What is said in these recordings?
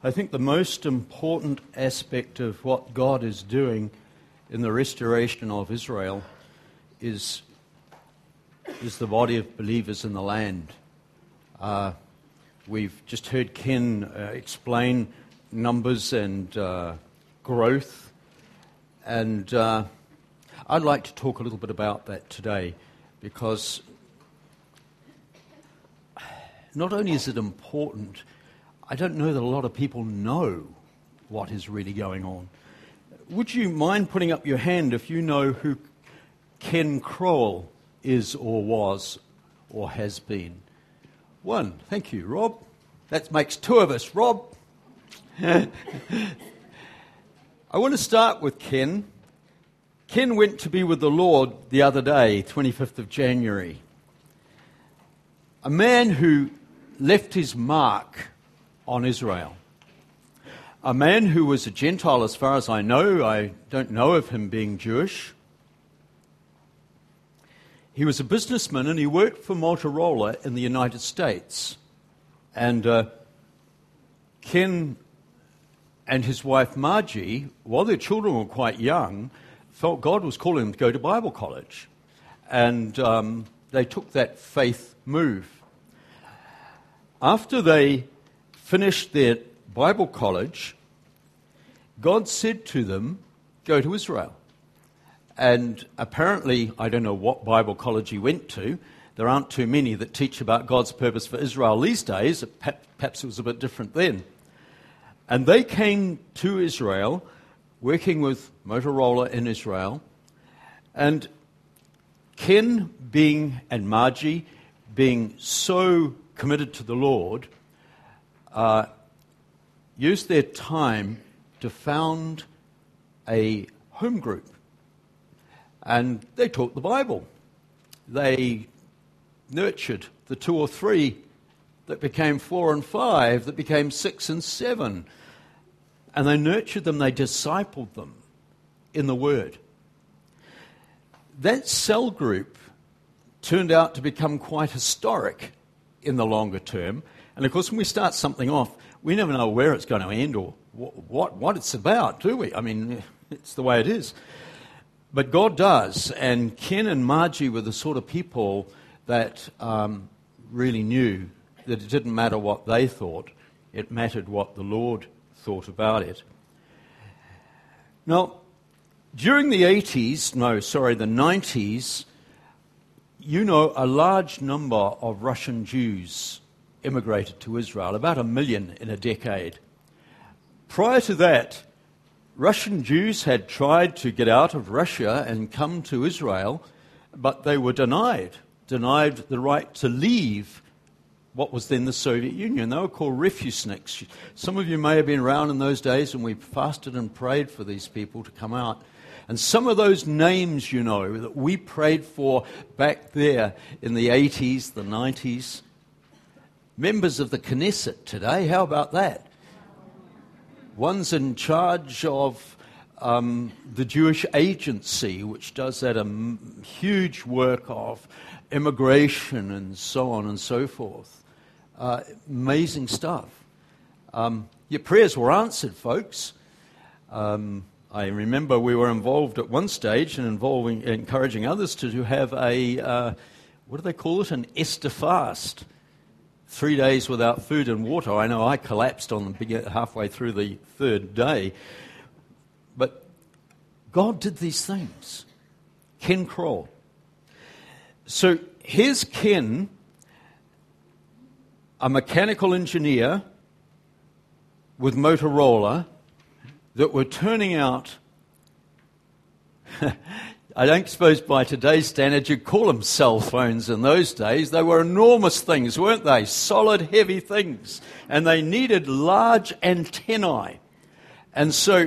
I think the most important aspect of what God is doing in the restoration of Israel is the body of believers in the land. We've just heard Ken explain numbers and growth, and I'd like to talk a little bit about that today, because not only is it important, I don't know that a lot of people know what is really going on. Would you mind putting up your hand if you know who Ken Crowell is or was or has been? One. Thank you, Rob. That makes two of us. Rob. I want to start with Ken. Ken went to be with the Lord the other day, 25th of January. A man who left his mark on Israel. A man who was a Gentile as far as I know. I don't know of him being Jewish. He was a businessman and he worked for Motorola in the United States. And Ken and his wife Margie, while their children were quite young, felt God was calling them to go to Bible college. And they took that faith move. After they finished their Bible college, God said to them, go to Israel. And apparently, I don't know what Bible college he went to. There aren't too many that teach about God's purpose for Israel these days. Perhaps it was a bit different then. And they came to Israel, working with Motorola in Israel. And Ken and Margie being so committed to the Lord, used their time to found a home group. And they taught the Bible. They nurtured the 2 or 3 that became 4 and 5, that became 6 and 7. And they nurtured them, they discipled them in the Word. That cell group turned out to become quite historic in the longer term. And of course, when we start something off, we never know where it's going to end or what it's about, do we? I mean, it's the way it is. But God does. And Ken and Margie were the sort of people that really knew that it didn't matter what they thought. It mattered what the Lord thought about it. Now, during the 90s, a large number of Russian Jews immigrated to Israel, about 1 million in a decade. Prior to that, Russian Jews had tried to get out of Russia and come to Israel, but they were denied the right to leave what was then the Soviet Union. They were called refuseniks. Some of you may have been around in those days, and we fasted and prayed for these people to come out. And some of those names, that we prayed for back there in the 80s, the 90s, members of the Knesset today, how about that? One's in charge of the Jewish Agency, which does that huge work of immigration and so on and so forth. Amazing stuff. Your prayers were answered, folks. I remember we were involved at one stage in encouraging others to have what do they call it? An Esther fast. 3 days without food and water. I know I collapsed halfway through the 3rd day. But God did these things. Ken Crowell. So here's Ken, a mechanical engineer with Motorola, that were turning out, I don't suppose by today's standards you'd call them cell phones in those days. They were enormous things, weren't they? Solid, heavy things. And they needed large antennae. And so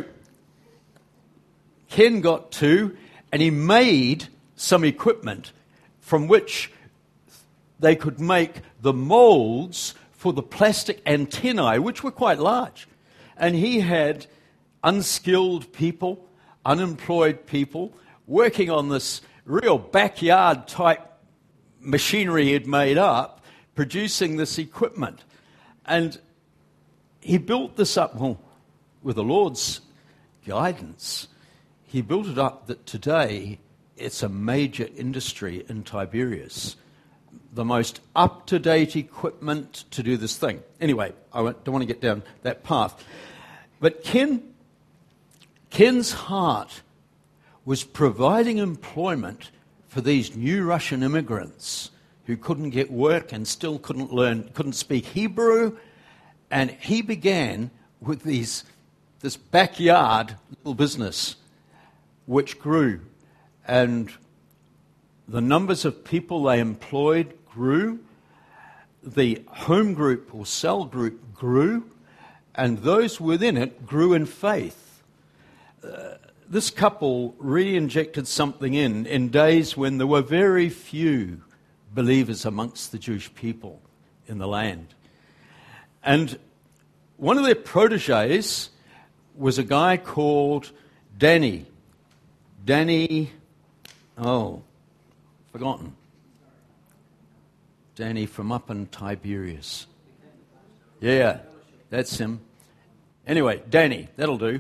Ken got 2, and he made some equipment from which they could make the molds for the plastic antennae, which were quite large. And he had unskilled people, unemployed people, working on this real backyard type machinery he'd made up, producing this equipment. And he built this up, well, with the Lord's guidance. He built it up that today it's a major industry in Tiberias. The most up-to-date equipment to do this thing. Anyway, I don't want to get down that path. But Ken's heart was providing employment for these new Russian immigrants who couldn't get work and still couldn't speak Hebrew. And he began with this backyard little business, which grew. And the numbers of people they employed grew. The home group or cell group grew. And those within it grew in faith. This couple really injected something in days when there were very few believers amongst the Jewish people in the land. And one of their proteges was a guy called Danny. Forgotten. Danny from up in Tiberias. Yeah, that's him. Anyway, Danny, that'll do.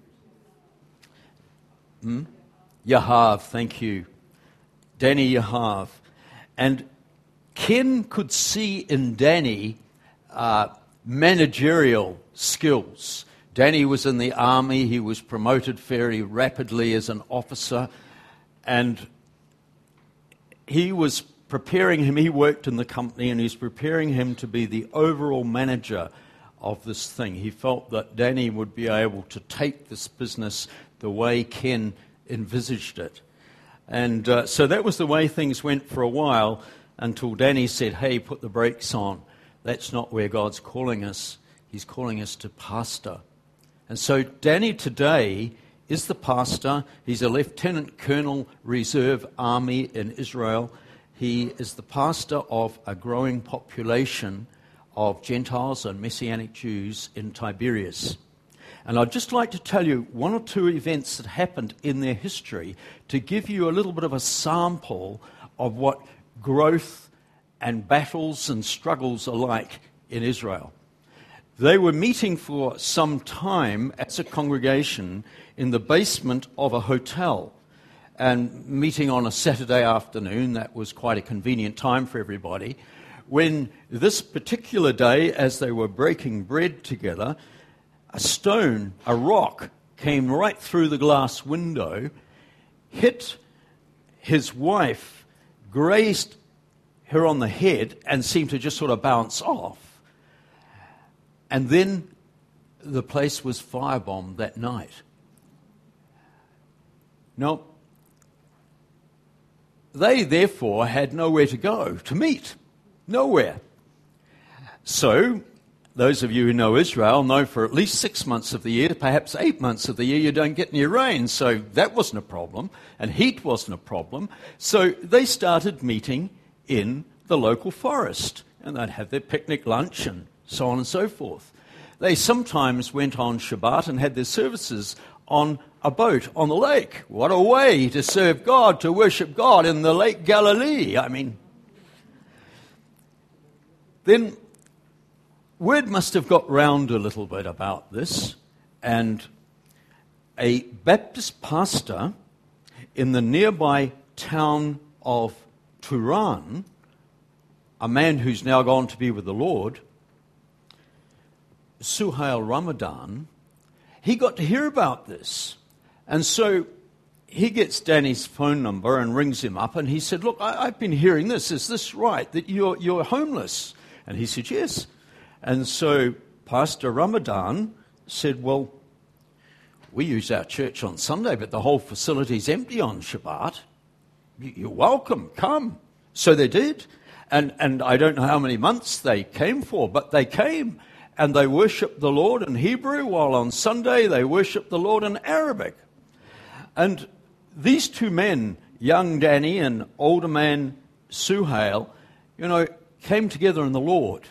Yahav, thank you. Danny Yahav. And Ken could see in Danny managerial skills. Danny was in the army. He was promoted very rapidly as an officer. And he was preparing him. He worked in the company, and he's preparing him to be the overall manager of this thing. He felt that Danny would be able to take this business the way Ken envisaged it. And so that was the way things went for a while until Danny said, hey, put the brakes on. That's not where God's calling us. He's calling us to pastor. And so Danny today is the pastor. He's a Lieutenant Colonel Reserve Army in Israel. He is the pastor of a growing population of Gentiles and Messianic Jews in Tiberias. And I'd just like to tell you one or two events that happened in their history to give you a little bit of a sample of what growth and battles and struggles are like in Israel. They were meeting for some time as a congregation in the basement of a hotel and meeting on a Saturday afternoon. That was quite a convenient time for everybody. When this particular day, as they were breaking bread together, a rock, came right through the glass window, hit his wife, grazed her on the head, and seemed to just sort of bounce off. And then the place was firebombed that night. Now, they therefore had nowhere to go to meet. Nowhere. So, those of you who know Israel know for at least 6 months of the year, perhaps 8 months of the year, you don't get any rain. So that wasn't a problem. And heat wasn't a problem. So they started meeting in the local forest. And they'd have their picnic lunch and so on and so forth. They sometimes went on Shabbat and had their services on a boat on the lake. What a way to serve God, to worship God in the Lake Galilee. I mean, then word must have got round a little bit about this, and a Baptist pastor in the nearby town of Turan, a man who's now gone to be with the Lord, Suhail Ramadan, he got to hear about this. And so he gets Danny's phone number and rings him up, and he said, look, I've been hearing this. Is this right, that you're homeless? And he said, yes. And so Pastor Ramadan said, well, we use our church on Sunday, but the whole facility's empty on Shabbat. You're welcome, come. So they did. And I don't know how many months they came for, but they came. And they worshiped the Lord in Hebrew, while on Sunday they worshiped the Lord in Arabic. And these two men, young Danny and older man Suhail, came together in the Lord.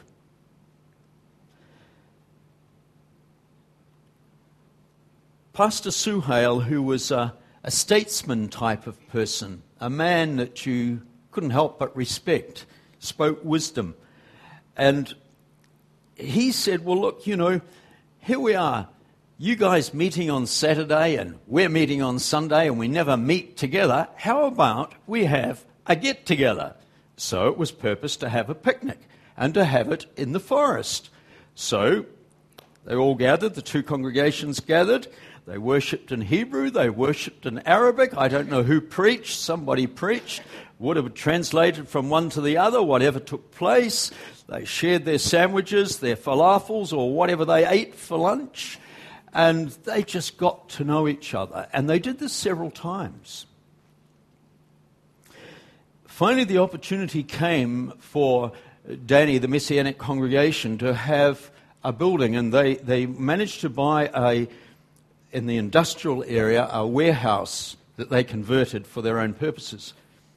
Pastor Suhail, who was a statesman type of person, a man that you couldn't help but respect, spoke wisdom. And he said, well, look, here we are. You guys meeting on Saturday and we're meeting on Sunday and we never meet together. How about we have a get-together? So it was purposed to have a picnic and to have it in the forest. So they all gathered, the two congregations gathered. They worshipped in Hebrew, they worshipped in Arabic. I don't know who preached, somebody preached. Would have translated from one to the other, whatever took place. They shared their sandwiches, their falafels, or whatever they ate for lunch. And they just got to know each other. And they did this several times. Finally, the opportunity came for Danny, the Messianic congregation, to have a building. And they managed to buy in the industrial area, a warehouse that they converted for their own purposes.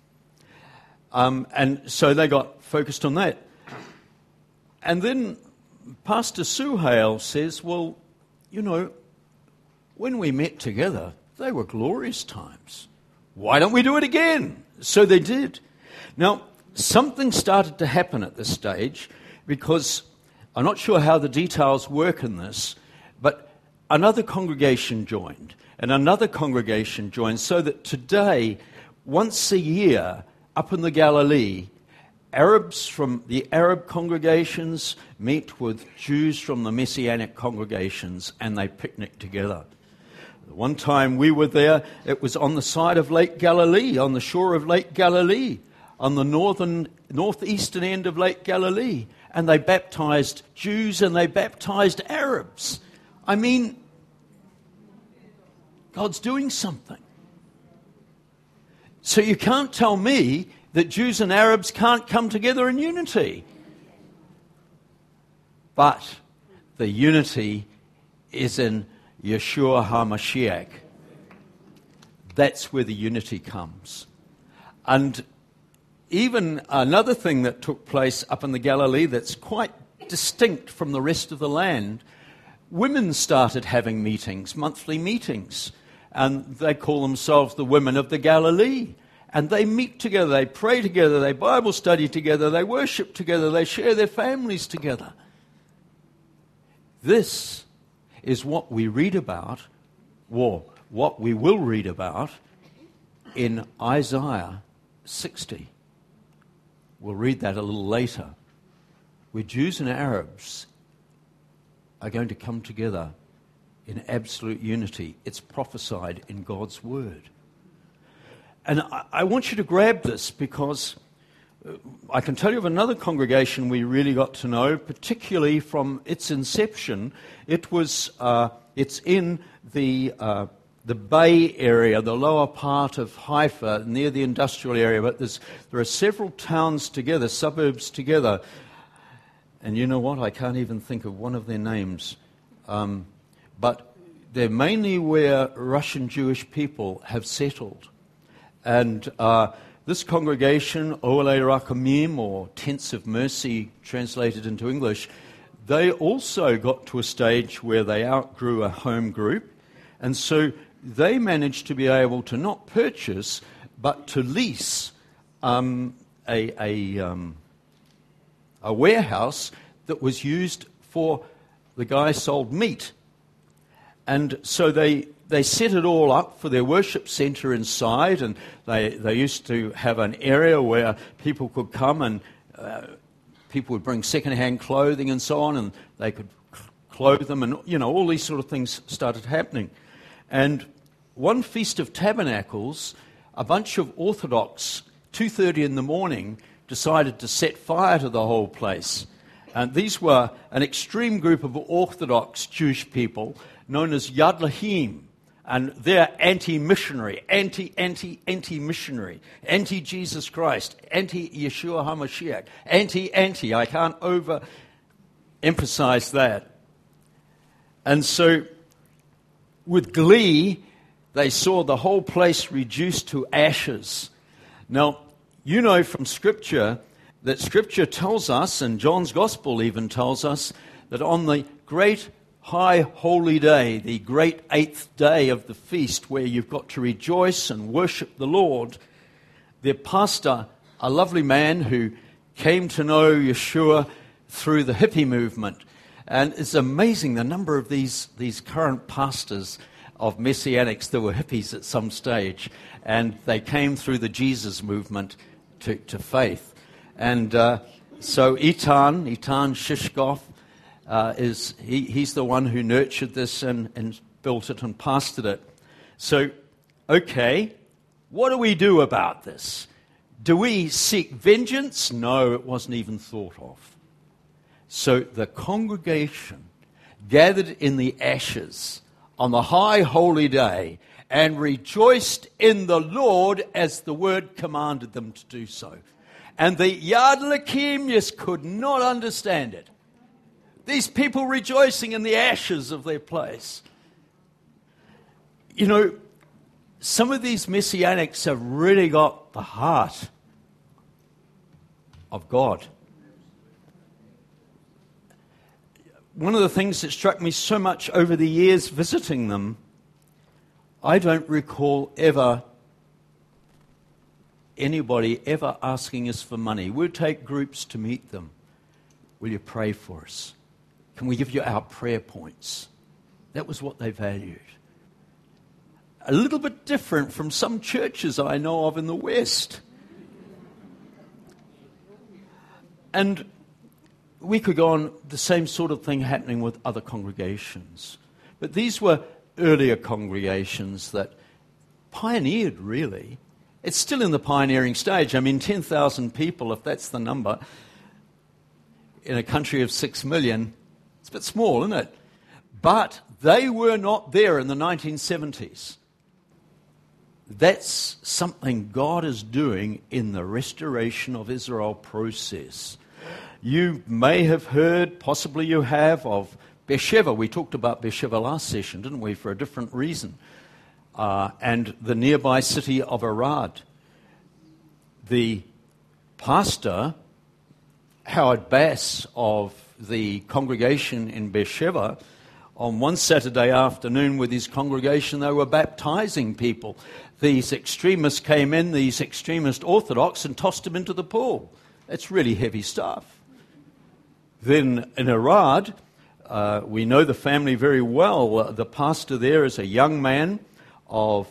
And so they got focused on that. And then Pastor Suhail says, well, when we met together, they were glorious times. Why don't we do it again? So they did. Now, something started to happen at this stage, because I'm not sure how the details work in this, but another congregation joined, and another congregation joined, so that today, once a year, up in the Galilee, Arabs from the Arab congregations meet with Jews from the Messianic congregations, and they picnic together. The one time we were there, it was on the side of Lake Galilee, on the shore of Lake Galilee, on the northeastern end of Lake Galilee, and they baptized Jews and they baptized Arabs. I mean, God's doing something. So you can't tell me that Jews and Arabs can't come together in unity. But the unity is in Yeshua HaMashiach. That's where the unity comes. And even another thing that took place up in the Galilee that's quite distinct from the rest of the land, women started having meetings, monthly meetings, and they call themselves the Women of the Galilee. And they meet together, they pray together, they Bible study together, they worship together, they share their families together. This is what we read about, or what we will read about, in Isaiah 60. We'll read that a little later, where Jews and Arabs are going to come together in absolute unity. It's prophesied in God's Word. And I want you to grab this, because I can tell you of another congregation we really got to know, particularly from its inception. It's in the Bay area, the lower part of Haifa, near the industrial area. But there are several towns together, suburbs together. And you know what? I can't even think of one of their names. But they're mainly where Russian Jewish people have settled. And this congregation, Oholei Rachamim, or Tents of Mercy, translated into English, they also got to a stage where they outgrew a home group. And so they managed to be able to not purchase, but to lease a warehouse that was used for, the guy sold meat. And so they set it all up for their worship center inside, and they used to have an area where people could come, and people would bring second-hand clothing and so on, and they could clothe them, and all these sort of things started happening. And one Feast of Tabernacles, a bunch of Orthodox, 2:30 in the morning, decided to set fire to the whole place. And these were an extreme group of Orthodox Jewish people known as Yad Lahim. And they're anti-missionary, anti-missionary, anti-Jesus Christ, anti-Yeshua HaMashiach, anti. I can't overemphasize that. And so, with glee, they saw the whole place reduced to ashes. Now, you know from Scripture that Scripture tells us, and John's Gospel even tells us, that on the great high holy day, the great eighth day of the feast, where you've got to rejoice and worship the Lord, their pastor, a lovely man who came to know Yeshua through the hippie movement. And it's amazing the number of these current pastors of Messianics that were hippies at some stage, and they came through the Jesus movement to faith. And so Eitan Shishkoff, he's the one who nurtured this and built it and pastored it. So, okay, what do we do about this? Do we seek vengeance? No, it wasn't even thought of. So the congregation gathered in the ashes on the high holy day and rejoiced in the Lord as the word commanded them to do so. And the Yad L'Achim just could not understand it. These people rejoicing in the ashes of their place. You know, some of these Messianics have really got the heart of God. One of the things that struck me so much over the years visiting them, I don't recall anybody ever asking us for money. We'll take groups to meet them. Will you pray for us? Can we give you our prayer points? That was what they valued. A little bit different from some churches I know of in the West. And we could go on, the same sort of thing happening with other congregations. But these were earlier congregations that pioneered, really. It's still in the pioneering stage. I mean, 10,000 people, if that's the number, in a country of 6 million, it's a bit small, isn't it? But they were not there in the 1970s. That's something God is doing in the restoration of Israel process. You may have heard, possibly you have, of Beersheba. We talked about Beersheba last session, didn't we, for a different reason. And the nearby city of Arad. The pastor, Howard Bass, of the congregation in Beersheba, on one Saturday afternoon with his congregation, they were baptizing people. These extremists came in, these extremist Orthodox, and tossed them into the pool. That's really heavy stuff. Then in Arad, we know the family very well. The pastor there is a young man of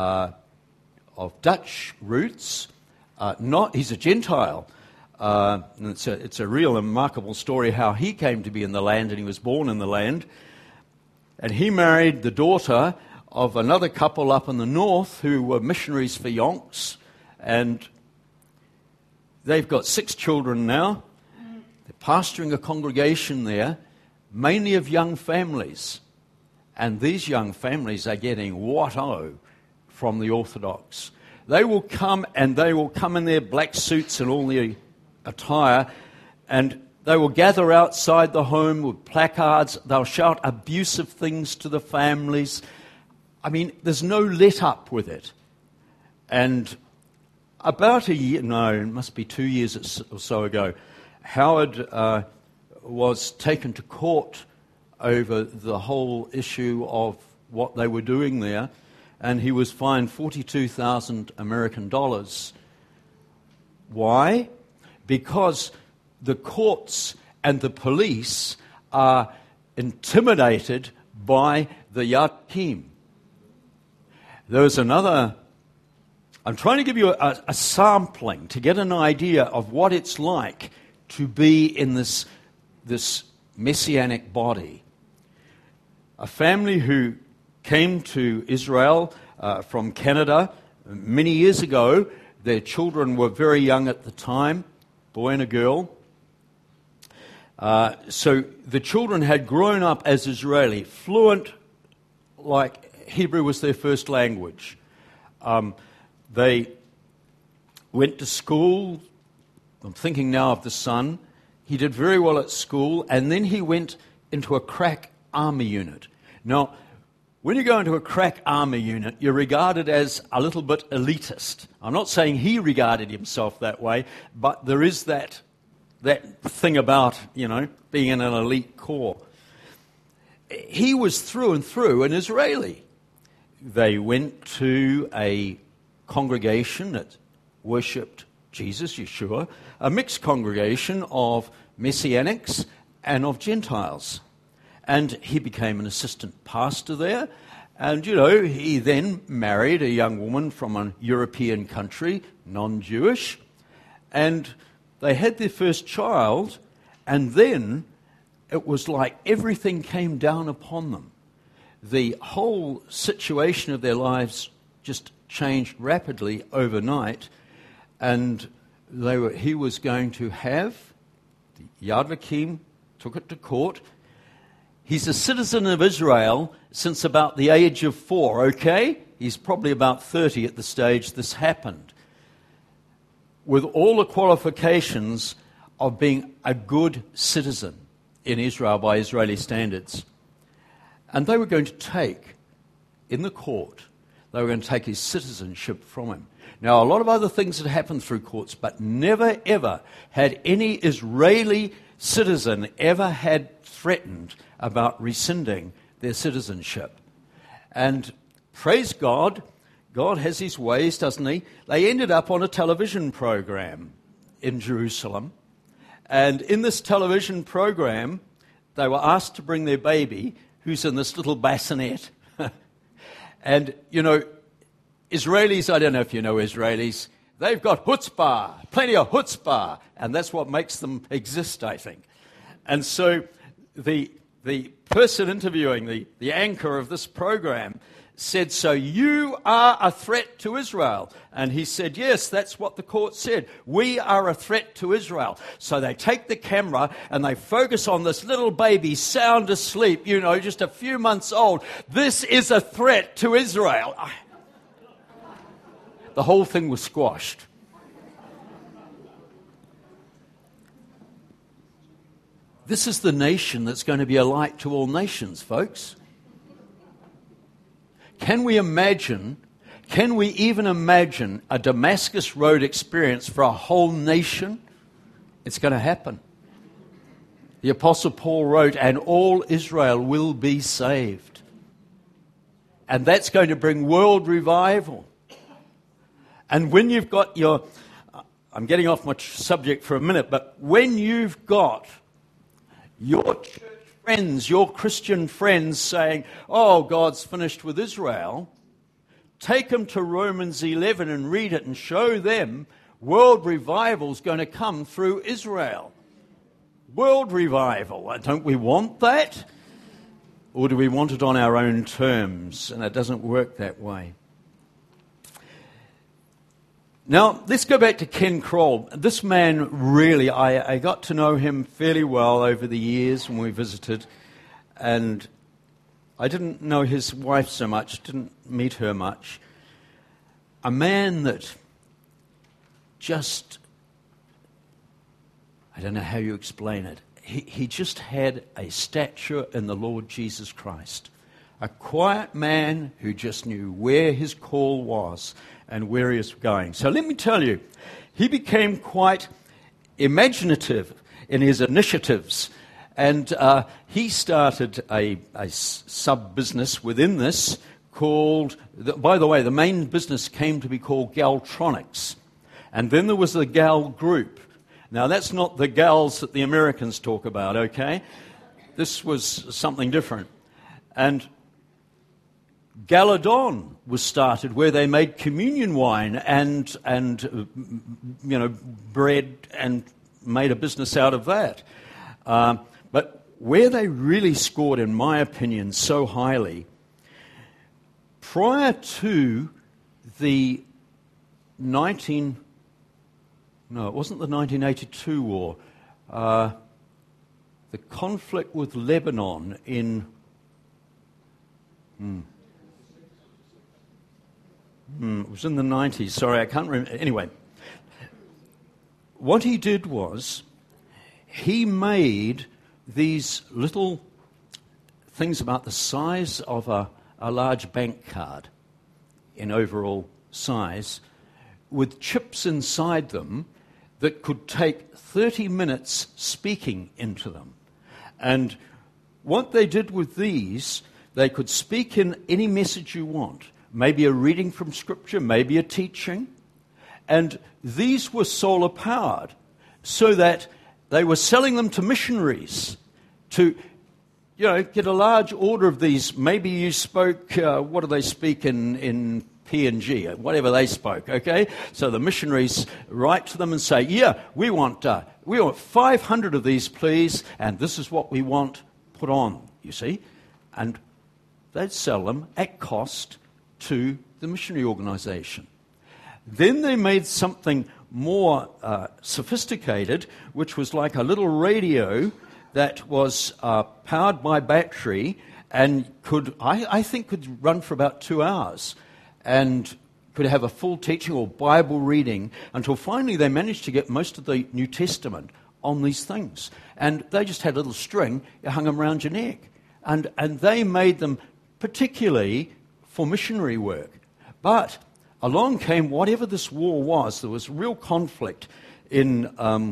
Dutch roots. He's a Gentile. And it's a real and remarkable story how he came to be in the land, and he was born in the land. And he married the daughter of another couple up in the north who were missionaries for Yonks. And they've got 6 children now. They're pastoring a congregation there, mainly of young families. And these young families are getting what-oh from the Orthodox. They will come in their black suits and all their attire, and they will gather outside the home with placards. They'll shout abusive things to the families. I mean, there's no let-up with it. And about a year, it must be 2 years or so ago, Howard was taken to court over the whole issue of what they were doing there, and he was fined $42,000 American dollars. Why? Because the courts and the police are intimidated by the Yad L'Achim. There was another. I'm trying to give you a sampling to get an idea of what it's like to be in this messianic body. A family who came to Israel from Canada many years ago. Their children were very young at the time, boy and a girl. So the children had grown up as Israeli, fluent, like Hebrew was their first language. They went to school. I'm thinking now of the son. He did very well at school, and then he went into a crack army unit. Now, when you go into a crack army unit, you're regarded as a little bit elitist. I'm not saying he regarded himself that way, but there is that thing about, being in an elite corps. He was through and through an Israeli. They went to a congregation that worshipped Jesus, Yeshua, a mixed congregation of Messianics and of Gentiles. And he became an assistant pastor there. And, he then married a young woman from a European country, non-Jewish. And they had their first child. And then it was like everything came down upon them. The whole situation of their lives just changed rapidly overnight. And he was going to have, Yad Vakim took it to court. He's a citizen of Israel since about the age of 4, okay? He's probably about 30 at the stage this happened. With all the qualifications of being a good citizen in Israel by Israeli standards. And they were going to take, in the court, they were going to take his citizenship from him. Now, a lot of other things had happened through courts, but never, ever had any Israeli citizen ever had threatened about rescinding their citizenship. And praise God, God has his ways, doesn't he? They ended up on a television program in Jerusalem. And in this television program, they were asked to bring their baby, who's in this little bassinet. And, Israelis, I don't know if you know Israelis, they've got chutzpah, plenty of chutzpah, and that's what makes them exist, I think. And so the person interviewing, the anchor of this program, said, so you are a threat to Israel. And he said, yes, that's what the court said. We are a threat to Israel. So they take the camera and they focus on this little baby sound asleep, just a few months old. This is a threat to Israel. The whole thing was squashed. This is the nation that's going to be a light to all nations, folks. Can we even imagine a Damascus Road experience for a whole nation? It's going to happen. The Apostle Paul wrote, and all Israel will be saved. And that's going to bring world revival. And when you've got I'm getting off my subject for a minute, but when you've got your church friends, your Christian friends saying, oh, God's finished with Israel, take them to Romans 11 and read it and show them world revival is going to come through Israel. World revival. Don't we want that? Or do we want it on our own terms? And it doesn't work that way. Now, let's go back to Ken Kroll. This man really, I got to know him fairly well over the years when we visited, and I didn't know his wife so much, didn't meet her much. A man that just, I don't know how you explain it, he just had a stature in the Lord Jesus Christ. A quiet man who just knew where his call was and where he was going. So let me tell you, he became quite imaginative in his initiatives. And he started a sub-business within this called, by the way, the main business came to be called Galtronics. And then there was the Gal Group. Now, that's not the gals that the Americans talk about, okay? This was something different. And Galadon was started, where they made communion wine and bread, and made a business out of that. But where they really scored, in my opinion, so highly, prior to the it wasn't the 1982 war, the conflict with Lebanon in it was in the 90s. Sorry, I can't remember. Anyway, what he did was he made these little things about the size of a large bank card in overall size, with chips inside them that could take 30 minutes speaking into them. And what they did with these, they could speak in any message you want. Maybe a reading from Scripture, maybe a teaching. And these were solar powered, so that they were selling them to missionaries to, get a large order of these. Maybe you spoke, what do they speak in PNG, whatever they spoke, okay? So the missionaries write to them and say, we want 500 of these, please, and this is what we want put on, you see. And they'd sell them at cost to the missionary organization. Then they made something more sophisticated, which was like a little radio that was powered by battery and could run for about 2 hours and could have a full teaching or Bible reading until finally they managed to get most of the New Testament on these things. And they just had a little string, you hung them around your neck. And they made them particularly for missionary work. But along came whatever this war was. There was real conflict in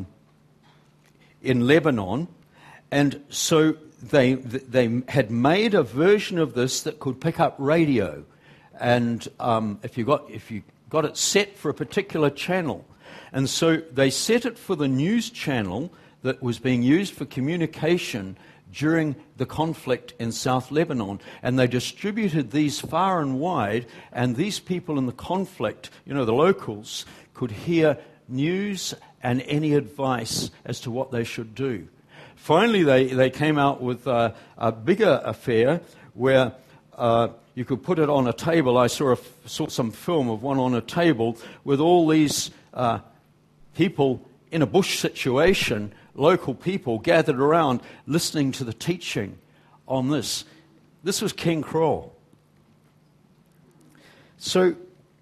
Lebanon, and so they had made a version of this that could pick up radio, and if you got it set for a particular channel, and so they set it for the news channel that was being used for communication during the conflict in South Lebanon, and they distributed these far and wide, and these people in the conflict, the locals, could hear news and any advice as to what they should do. Finally, they came out with a bigger affair where you could put it on a table. I saw some film of one on a table with all these people in a bush situation, local people gathered around listening to the teaching on this. This was Ken Kroll. So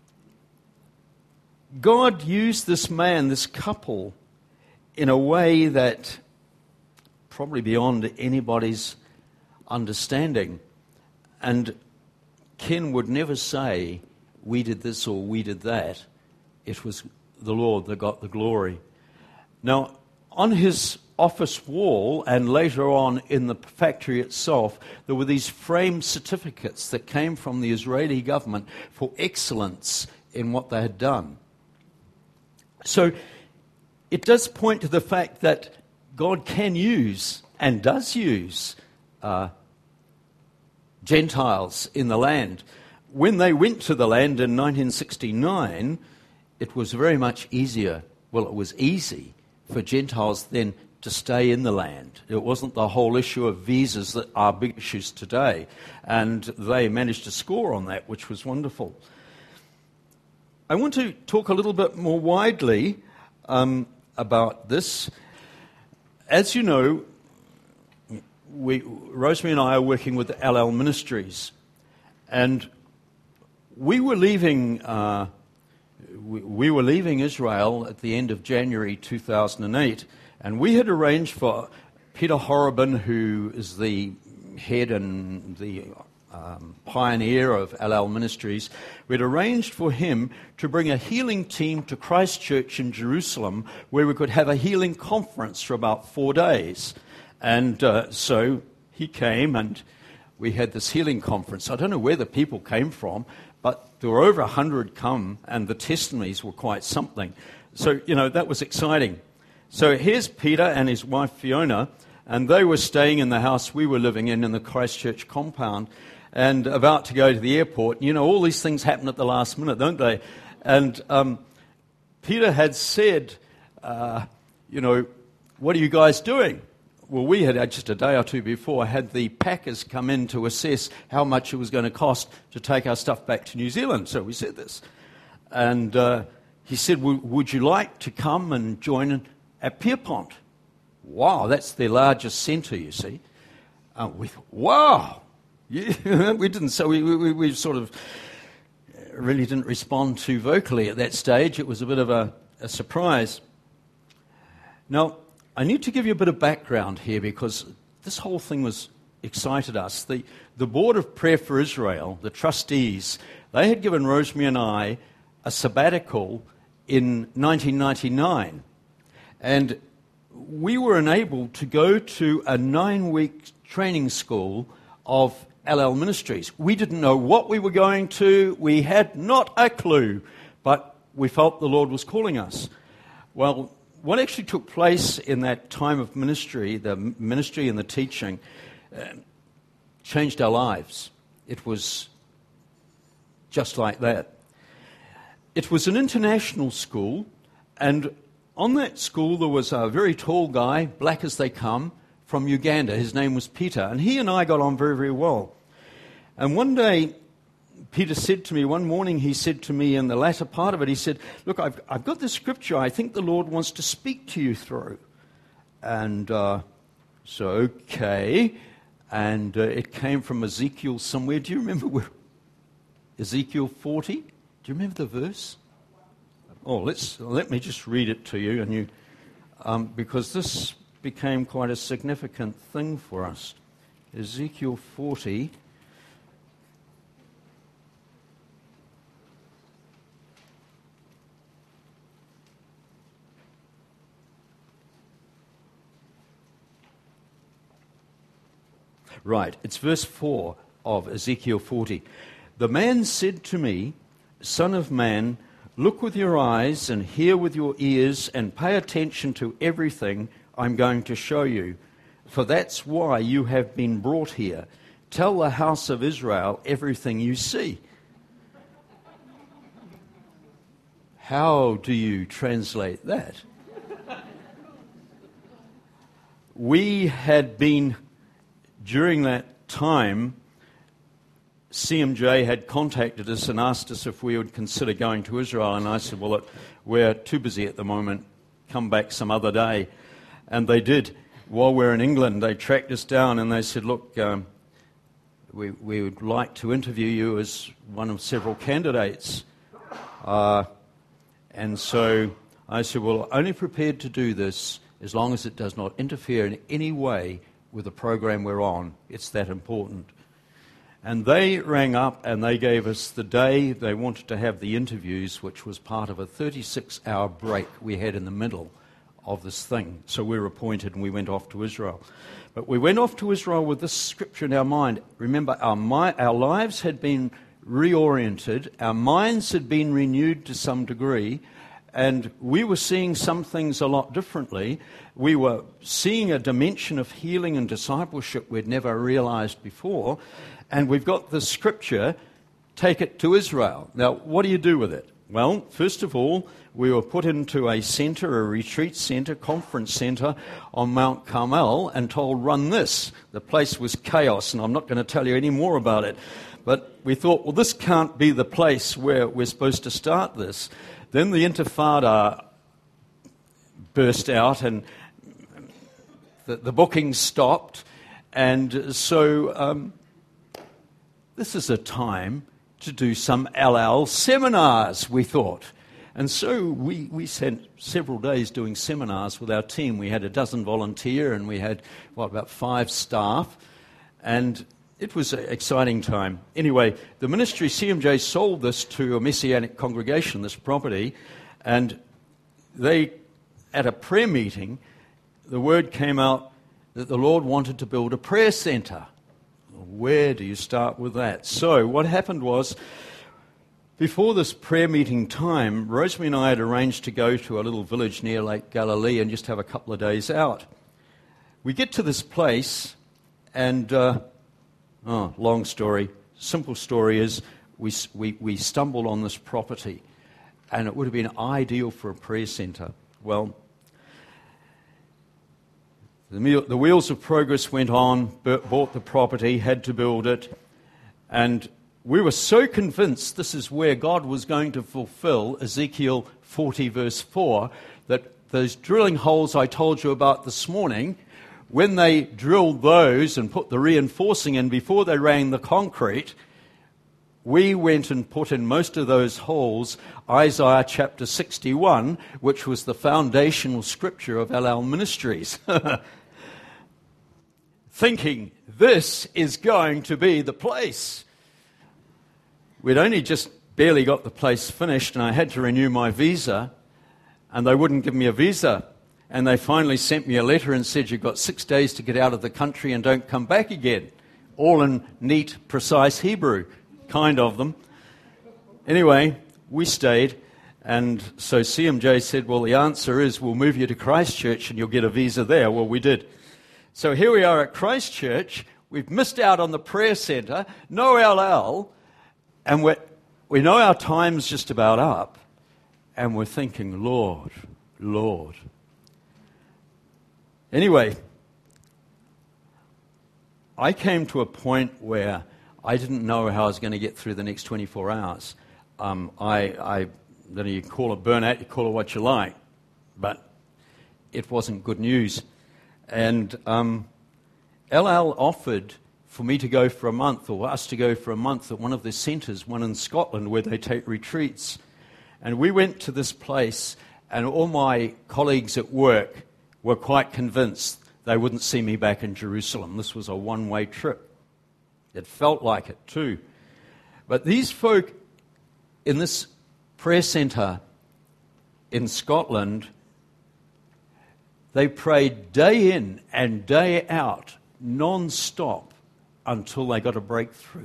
God used this man, this couple, in a way that probably beyond anybody's understanding. And Ken would never say, we did this or we did that. It was the Lord that got the glory. Now, on his office wall and later on in the factory itself, there were these framed certificates that came from the Israeli government for excellence in what they had done. So it does point to the fact that God can use and does use Gentiles in the land. When they went to the land in 1969, it was very much easier. Well, it was easy for Gentiles then to stay in the land. It wasn't the whole issue of visas that are big issues today. And they managed to score on that, which was wonderful. I want to talk a little bit more widely about this. As you know, Rosemary and I are working with LL Ministries. And we were leaving Israel at the end of January 2008, and we had arranged for Peter Horobin, who is the head and the pioneer of LL Ministries, we'd arranged for him to bring a healing team to Christchurch in Jerusalem, where we could have a healing conference for about 4 days. And so he came, and we had this healing conference. I don't know where the people came from, but there were over 100 come, and the testimonies were quite something. So, that was exciting. So here's Peter and his wife Fiona, and they were staying in the house we were living in the Christchurch compound, and about to go to the airport. All these things happen at the last minute, don't they? And Peter had said, what are you guys doing? Well, we had just a day or two before had the packers come in to assess how much it was going to cost to take our stuff back to New Zealand. So we said this. And he said, would you like to come and join at Pierpont? Wow, that's their largest centre, you see. We thought, wow. Yeah, we didn't. So we sort of really didn't respond too vocally at that stage. It was a bit of a surprise. Now, I need to give you a bit of background here because this whole thing excited us. The Board of Prayer for Israel, the trustees, they had given Rosemary and I a sabbatical in 1999. And we were enabled to go to a 9-week training school of LL Ministries. We didn't know what we were going to. We had not a clue, but we felt the Lord was calling us. Well, what actually took place in that time of ministry, the ministry and the teaching, changed our lives. It was just like that. It was an international school, and on that school there was a very tall guy, black as they come, from Uganda. His name was Peter, and he and I got on very, very well. And one day, Peter said to me, one morning he said to me in the latter part of it, he said, look, I've got this scripture I think the Lord wants to speak to you through. And so, okay. And it came from Ezekiel somewhere. Do you remember where? Ezekiel 40? Do you remember the verse? Oh, let me just read it to you, and because this became quite a significant thing for us. Ezekiel 40. Right, it's verse 4 of Ezekiel 40. The man said to me, Son of man, look with your eyes and hear with your ears and pay attention to everything I'm going to show you, for that's why you have been brought here. Tell the house of Israel everything you see. How do you translate that? We had been, during that time, CMJ had contacted us and asked us if we would consider going to Israel, and I said, well, we're too busy at the moment, come back some other day. And they did. While we're in England, they tracked us down and they said, look, we would like to interview you as one of several candidates. And so I said, well, only prepared to do this as long as it does not interfere in any way with the program we're on. It's that important. And they rang up and they gave us the day they wanted to have the interviews, which was part of a 36-hour break we had in the middle of this thing. So we were appointed and we went off to Israel. But we went off to Israel with this scripture in our mind. Remember, our lives had been reoriented, our minds had been renewed to some degree, and we were seeing some things a lot differently. We were seeing a dimension of healing and discipleship we'd never realized before. And we've got the scripture, take it to Israel. Now, what do you do with it? Well, first of all, we were put into a center, a retreat center, conference center on Mount Carmel and told, run this. The place was chaos, and I'm not going to tell you any more about it. But we thought, well, this can't be the place where we're supposed to start this. Then the Intifada burst out and the booking stopped. And so this is a time to do some LL seminars, we thought. And so we spent several days doing seminars with our team. We had a dozen volunteer and we had, about 5 staff. And it was an exciting time. Anyway, the ministry, CMJ, sold this to a Messianic congregation, this property, and they, at a prayer meeting, the word came out that the Lord wanted to build a prayer center. Where do you start with that? So what happened was, before this prayer meeting time, Rosemary and I had arranged to go to a little village near Lake Galilee and just have a couple of days out. We get to this place, and long story. Simple story is we stumbled on this property, and it would have been ideal for a prayer center. Well, the wheels of progress went on, bought the property, had to build it, and we were so convinced this is where God was going to fulfill Ezekiel 40 verse 4 that those drilling holes I told you about this morning, when they drilled those and put the reinforcing in before they ran the concrete, we went and put in most of those holes Isaiah chapter 61, which was the foundational scripture of LL Ministries. Thinking, this is going to be the place. We'd only just barely got the place finished, and I had to renew my visa, and they wouldn't give me a visa. And they finally sent me a letter and said, you've got 6 days to get out of the country and don't come back again. All in neat, precise Hebrew, kind of them. Anyway, we stayed, And so CMJ said, well, the answer is we'll move you to Christchurch and you'll get a visa there. Well, we did. So here we are at Christchurch. We've missed out on the prayer centre, no LL, and we know our time's just about up, and we're thinking, Lord, Lord. Anyway, I came to a point where I didn't know how I was going to get through the next 24 hours. You call it burnout, you call it what you like, but it wasn't good news. And LL offered for me to go for a month, or us to go for a month at one of the centres, one in Scotland, where they take retreats. And we went to this place, and all my colleagues at work were quite convinced they wouldn't see me back in Jerusalem. This was a one-way trip. It felt like it too. But these folk in this prayer centre in Scotland, they prayed day in and day out, non-stop, until they got a breakthrough.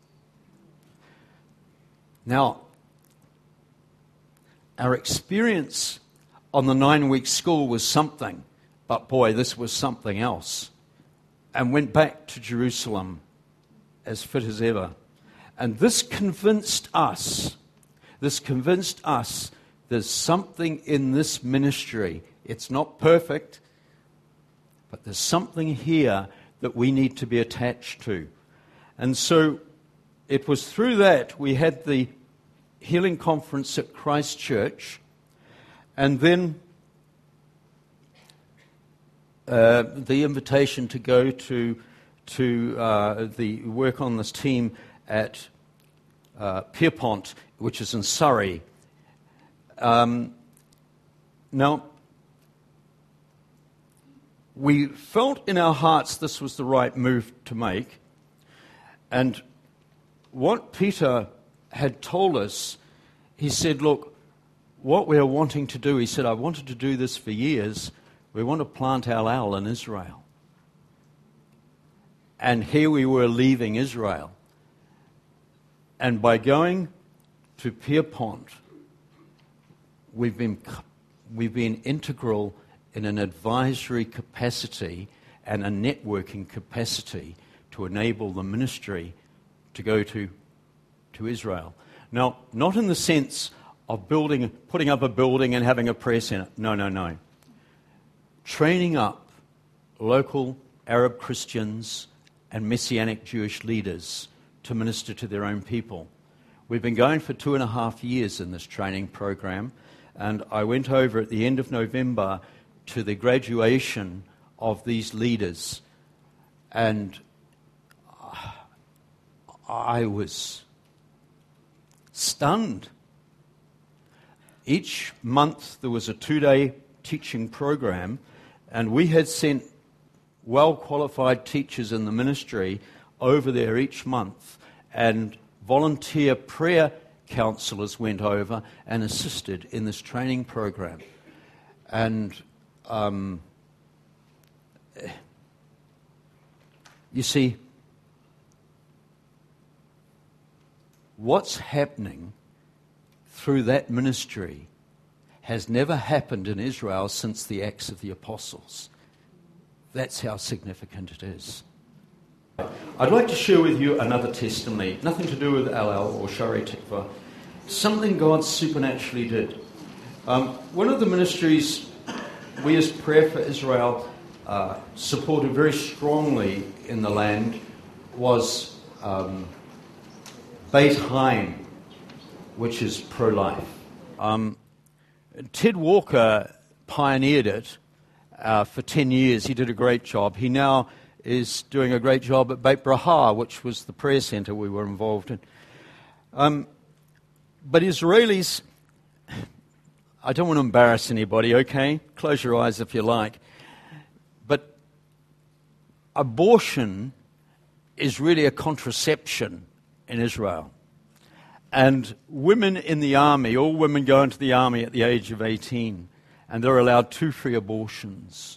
Now, our experience on the 9-week school was something, but boy, this was something else. And went back to Jerusalem as fit as ever. And this convinced us there's something in this ministry. It's not perfect, but there's something here that we need to be attached to. And so it was through that we had the healing conference at Christchurch, and then the invitation to go to the work on this team at Pierpont, which is in Surrey. Now, we felt in our hearts this was the right move to make. And what Peter had told us, he said, look, what we're wanting to do, he said, I wanted to do this for years. We want to plant LL in Israel. And here we were leaving Israel. And by going to Pierpont, we've been integral in an advisory capacity and a networking capacity to enable the ministry to go to Israel. Now, not in the sense of putting up a building and having a prayer center. No. Training up local Arab Christians and Messianic Jewish leaders to minister to their own people. We've been going for 2.5 years in this training program, and I went over at the end of November to the graduation of these leaders, and I was stunned. Each month there was a 2-day teaching program, and we had sent well-qualified teachers in the ministry over there each month, and volunteer prayer counselors went over and assisted in this training program. And you see, what's happening through that ministry has never happened in Israel since the Acts of the Apostles. That's how significant it is. I'd like to share with you another testimony, nothing to do with LL or Shari Tikva, something God supernaturally did. One of the ministries we as Prayer for Israel supported very strongly in the land was Beit Haim, which is pro-life. Ted Walker pioneered it for 10 years. He did a great job. He now is doing a great job at Beit Braha, which was the prayer center we were involved in. But Israelis, I don't want to embarrass anybody, okay? Close your eyes if you like. But abortion is really a contraception in Israel. And women in the army, all women go into the army at the age of 18, and they're allowed 2 free abortions.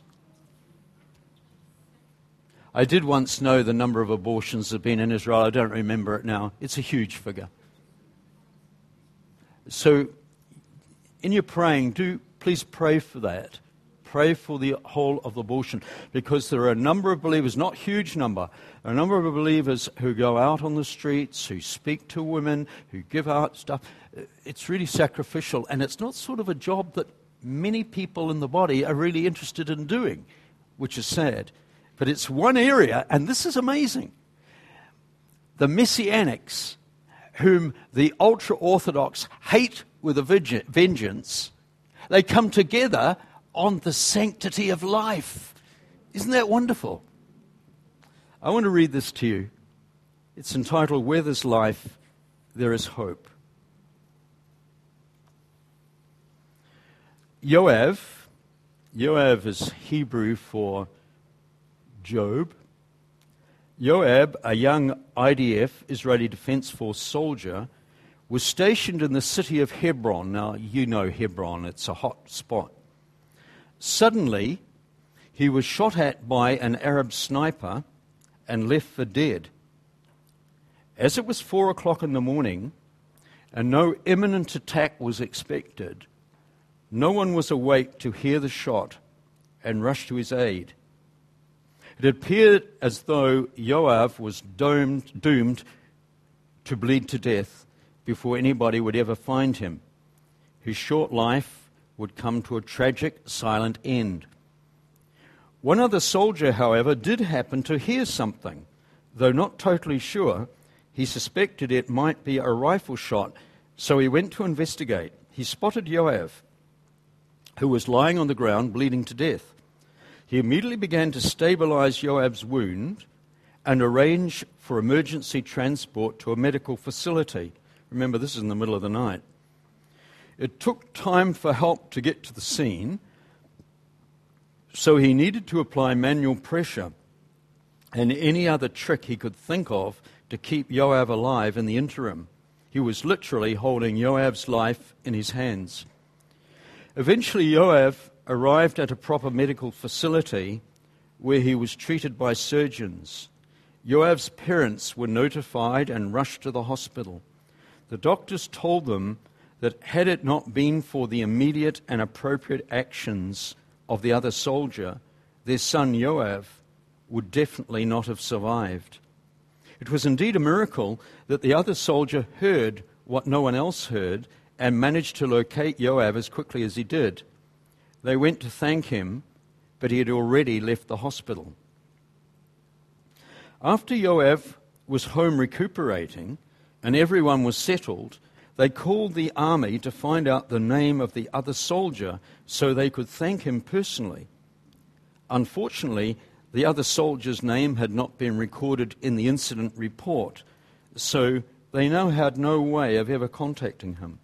I did once know the number of abortions that have been in Israel. I don't remember it now. It's a huge figure. So in your praying, please pray for that. Pray for the whole of abortion, because there are a number of believers, not huge number, a number of believers who go out on the streets, who speak to women, who give out stuff. It's really sacrificial, and it's not sort of a job that many people in the body are really interested in doing, which is sad. But it's one area, and this is amazing. The Messianics, whom the ultra-Orthodox hate with a vengeance, they come together on the sanctity of life. Isn't that wonderful? I want to read this to you. It's entitled, "Where There's Life, There Is Hope." Yoav is Hebrew for Job. Yoab, a young IDF, Israeli Defense Force soldier, was stationed in the city of Hebron. Now, you know Hebron, it's a hot spot. Suddenly, he was shot at by an Arab sniper and left for dead. As it was 4 o'clock in the morning and no imminent attack was expected, no one was awake to hear the shot and rush to his aid. It appeared as though Yoav was doomed to bleed to death before anybody would ever find him. His short life would come to a tragic, silent end. One other soldier, however, did happen to hear something. Though not totally sure, he suspected it might be a rifle shot, so he went to investigate. He spotted Yoav, who was lying on the ground bleeding to death. He immediately began to stabilize Yoav's wound and arrange for emergency transport to a medical facility. Remember, this is in the middle of the night. It took time for help to get to the scene, so he needed to apply manual pressure and any other trick he could think of to keep Yoav alive in the interim. He was literally holding Yoav's life in his hands. Eventually, Yoav arrived at a proper medical facility where he was treated by surgeons. Yoav's parents were notified and rushed to the hospital. The doctors told them that had it not been for the immediate and appropriate actions of the other soldier, their son Yoav would definitely not have survived. It was indeed a miracle that the other soldier heard what no one else heard and managed to locate Yoav as quickly as he did. They went to thank him, but he had already left the hospital. After Yoav was home recuperating and everyone was settled, they called the army to find out the name of the other soldier so they could thank him personally. Unfortunately, the other soldier's name had not been recorded in the incident report, so they now had no way of ever contacting him.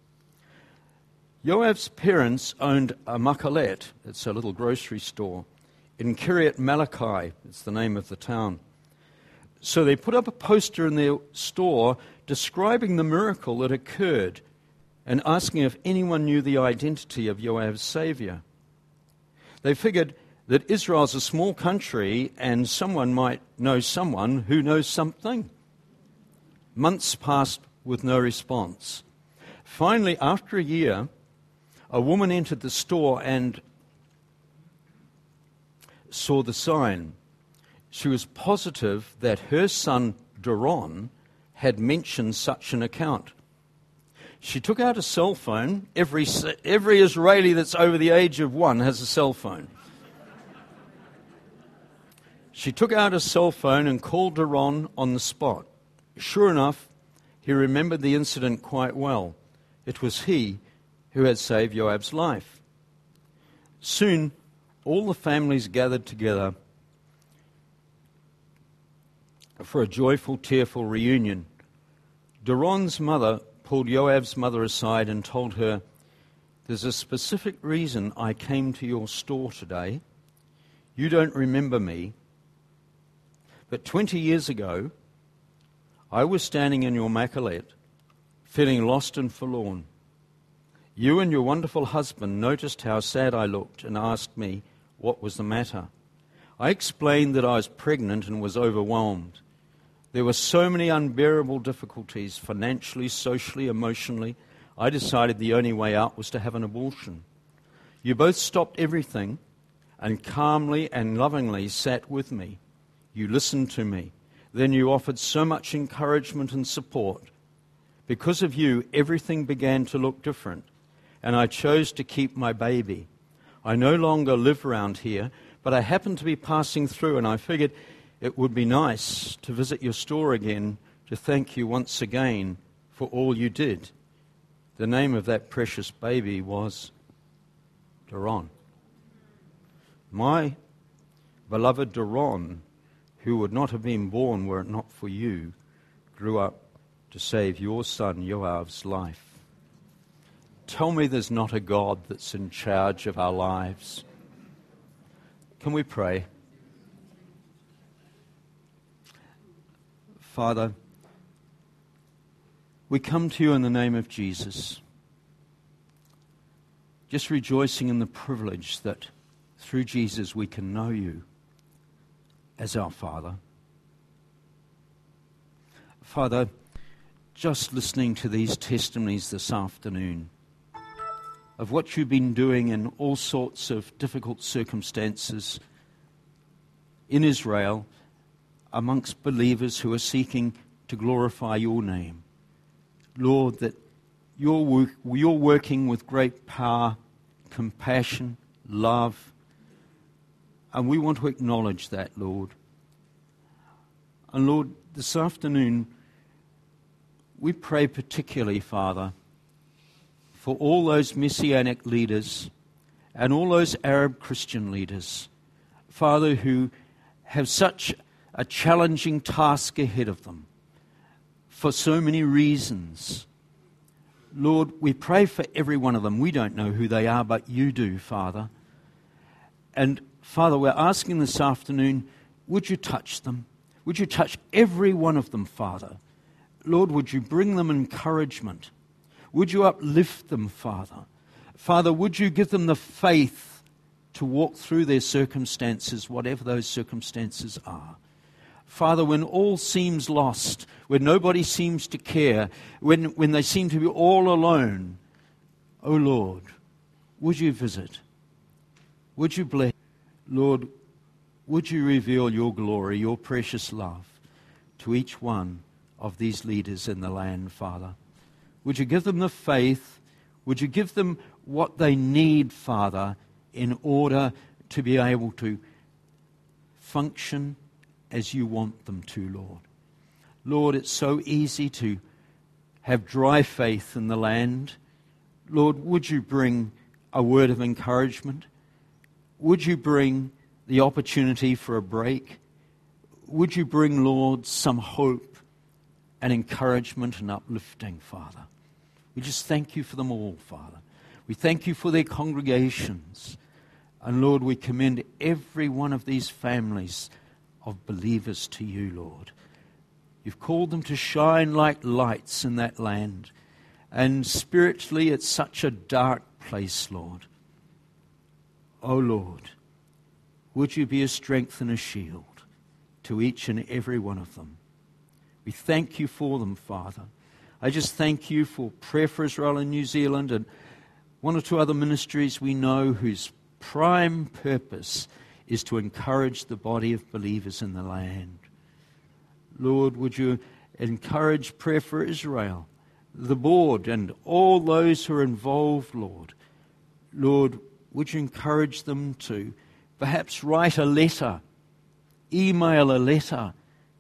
Yoav's parents owned a makalet, it's a little grocery store, in Kiryat Malachi, it's the name of the town. So they put up a poster in their store describing the miracle that occurred and asking if anyone knew the identity of Yoav's savior. They figured that Israel's a small country and someone might know someone who knows something. Months passed with no response. Finally, after a year, a woman entered the store and saw the sign. She was positive that her son, Doron, had mentioned such an account. She took out a cell phone. Every Israeli that's over the age of 1 has a cell phone. She took out a cell phone and called Doron on the spot. Sure enough, he remembered the incident quite well. It was he who had saved Yoav's life. Soon, all the families gathered together for a joyful, tearful reunion. Doron's mother pulled Yoav's mother aside and told her, "There's a specific reason I came to your store today. You don't remember me, but 20 years ago, I was standing in your makalet, feeling lost and forlorn. You and your wonderful husband noticed how sad I looked and asked me what was the matter. I explained that I was pregnant and was overwhelmed. There were so many unbearable difficulties, financially, socially, emotionally. I decided the only way out was to have an abortion. You both stopped everything and calmly and lovingly sat with me. You listened to me. Then you offered so much encouragement and support. Because of you, everything began to look different, and I chose to keep my baby. I no longer live around here, but I happened to be passing through, and I figured it would be nice to visit your store again to thank you once again for all you did. The name of that precious baby was Daron. My beloved Daron, who would not have been born were it not for you, grew up to save your son Yoav's life. Tell me there's not a God that's in charge of our lives. Can we pray? Father, we come to you in the name of Jesus, just rejoicing in the privilege that through Jesus we can know you as our Father. Father, just listening to these testimonies this afternoon of what you've been doing in all sorts of difficult circumstances in Israel amongst believers who are seeking to glorify your name. Lord, that you're working with great power, compassion, love, and we want to acknowledge that, Lord. And Lord, this afternoon, we pray particularly, Father, for all those Messianic leaders and all those Arab Christian leaders, Father, who have such a challenging task ahead of them for so many reasons. Lord, we pray for every one of them. We don't know who they are, but you do, Father. And Father, we're asking this afternoon, would you touch them? Would you touch every one of them, Father? Lord, would you bring them encouragement? Would you uplift them, Father? Father, would you give them the faith to walk through their circumstances, whatever those circumstances are? Father, when all seems lost, when nobody seems to care, when they seem to be all alone, oh Lord, would you visit? Would you bless? Lord, would you reveal your glory, your precious love to each one of these leaders in the land, Father? Would you give them the faith? Would you give them what they need, Father, in order to be able to function as you want them to, Lord? Lord, it's so easy to have dry faith in the land. Lord, would you bring a word of encouragement? Would you bring the opportunity for a break? Would you bring, Lord, some hope and encouragement and uplifting, Father? We just thank you for them all, Father. We thank you for their congregations. And Lord, we commend every one of these families of believers to you, Lord. You've called them to shine like lights in that land. And spiritually, it's such a dark place, Lord. Oh, Lord, would you be a strength and a shield to each and every one of them? We thank you for them, Father. I just thank you for Prayer for Israel in New Zealand and one or two other ministries we know whose prime purpose is to encourage the body of believers in the land. Lord, would you encourage Prayer for Israel, the board, and all those who are involved, Lord. Lord, would you encourage them to perhaps write a letter, email a letter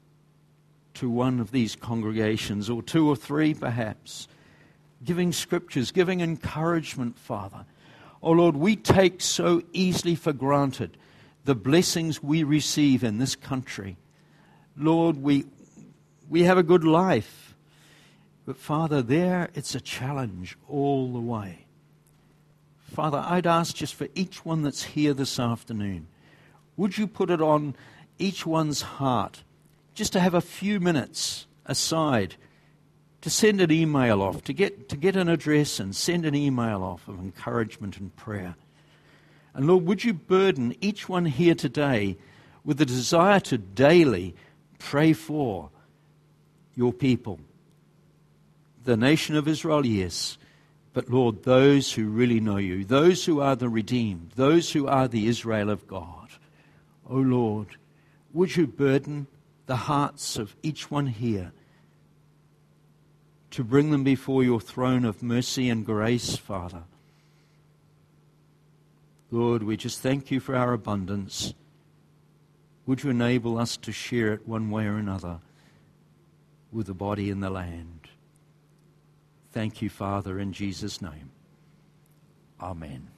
to one of these congregations, or two or three perhaps, giving scriptures, giving encouragement, Father. Oh Lord, we take so easily for granted the blessings we receive in this country. Lord, we have a good life. But Father, there it's a challenge all the way. Father, I'd ask just for each one that's here this afternoon, would you put it on each one's heart just to have a few minutes aside to send an email off, to get an address and send an email off of encouragement and prayer. And Lord, would you burden each one here today with the desire to daily pray for your people, the nation of Israel, yes, But Lord, those who really know you, those who are the redeemed, those who are the Israel of God, O Lord, would you burden the hearts of each one here to bring them before your throne of mercy and grace, Father. Lord, we just thank you for our abundance. Would you enable us to share it one way or another with the body in the land? Thank you, Father, in Jesus' name. Amen.